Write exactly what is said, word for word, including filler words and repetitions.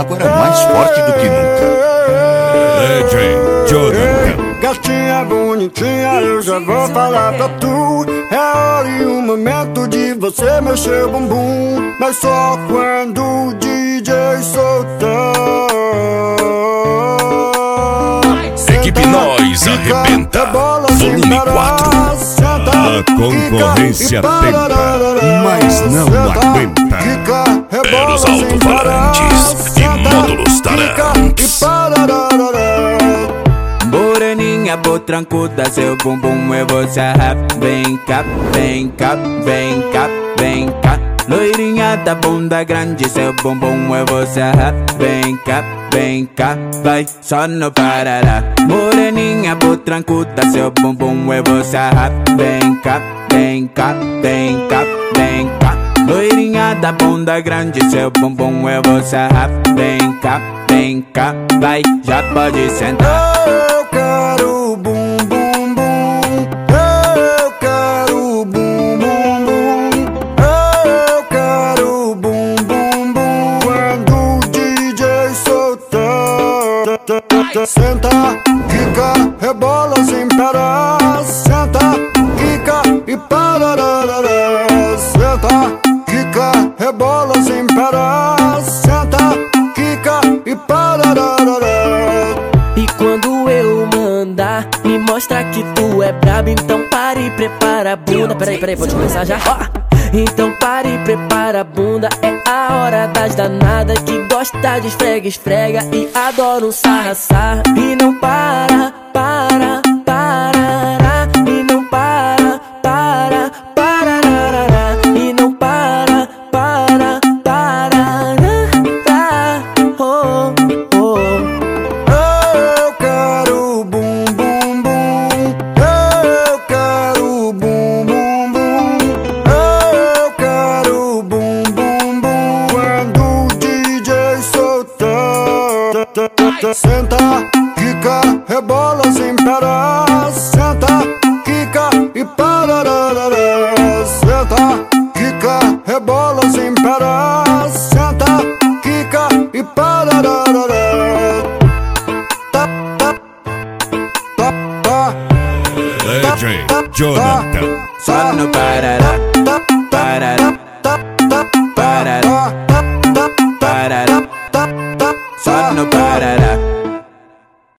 agora mais forte do que nunca. D J Jonathan. Gatinha bonitinha, eu já vou falar pra tu. É a hora e o momento de você mexer o bumbum, mas só quando o D J soltar. Equipe Nós arrebenta. Volume quatro. A concorrência tenta, mas não aguenta. Eros alto-falantes e módulos tarantes. Moreninha potrancuda, seu bumbum é você rap. Vem cá, vem cá, vem cá, vem cá. Loirinha da bunda grande, seu bumbum é você rap. Vem cá, vem cá, vai, só no parará. Moreninha potrancuda, seu bumbum é você rap. Vem cá, vem cá, vem cá, vem cá. Loirinha da bunda grande, seu bumbum é você rap. Vem cá, vem cá, vai, já pode sentar. Eu quero bum bum bum, eu quero bum bum bum, eu quero bum bum bum. Quando o D J soltar, senta, quica, rebola sem parar. Senta, quica e para. Senta, quica, rebola sem parar. Senta, quica e para. E quando eu mandar, me mostra que tu é brabo. Então pare e prepara a bunda. Peraí, peraí, pode começar já? Ó. Então pare e prepara a bunda. É a hora das danadas que gosta de esfrega, esfrega e adora um sarra, sarra. E não para, para, parará. E não para, para, parará. E não para, para, parará. Oh, oh. Eu quero bum bum bum, eu quero bum bum bum, eu quero bum bum bum. Quando o D J soltar, senta, quica, rebola sem parar. Senta, quica e para. Senta, quica, rebola sem parar. Senta, quica e para. D J Jonathan. Só no parará, parará.